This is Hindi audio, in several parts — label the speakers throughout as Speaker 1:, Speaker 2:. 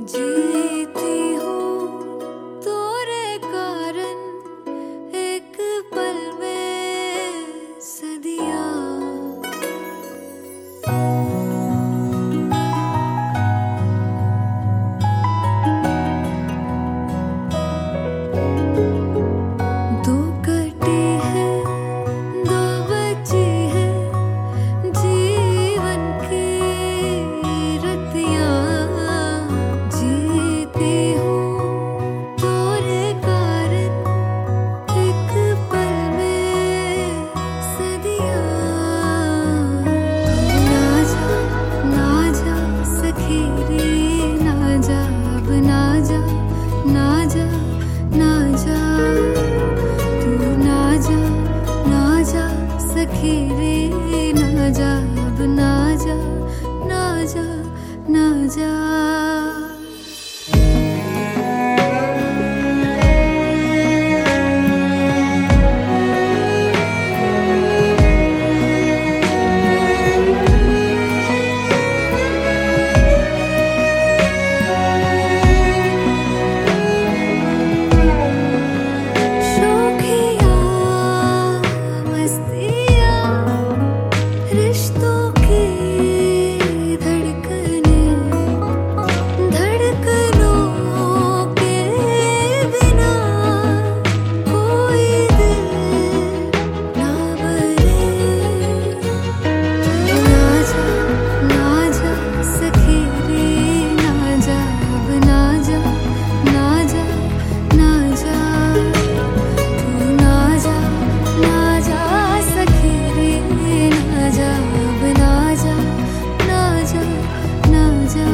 Speaker 1: जीती हूँ तोरे कारण एक पल में सदियाँ। दो कटी है दो बची है जीवन की रतियाँ। जीती हूँ तोरे कारण एक पल में सदियाँ। ना जा सखी रे ना जा अब ना जा ना जा ना जा। तू ना जा सखी रे ना जा अब ना जा ना जा ना जा। रिश्तों की धड़कनों के बिना कोई दिल ना बने। ना जा सखी रे ना जा अब ना जा ना जा ना जा। तू ना जा सखी रे ना जा अब ना जा ना जा ना जा।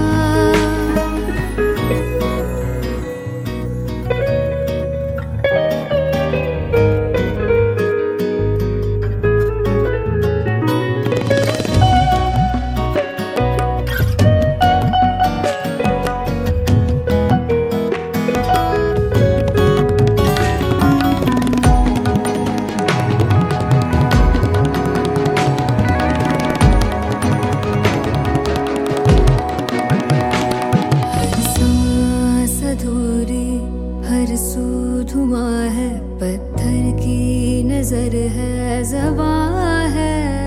Speaker 1: अधूरी हर सू धुआं है पत्थर की नजर है ज़बां है।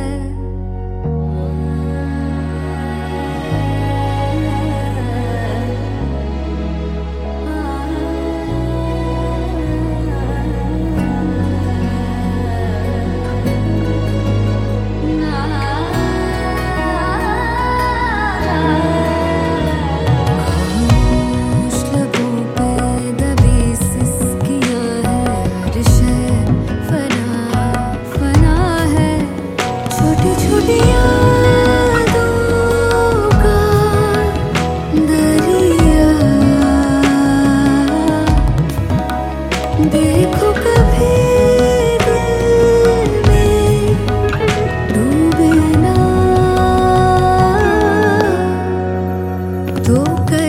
Speaker 1: देखो कभी दिल में डूबे ना। दो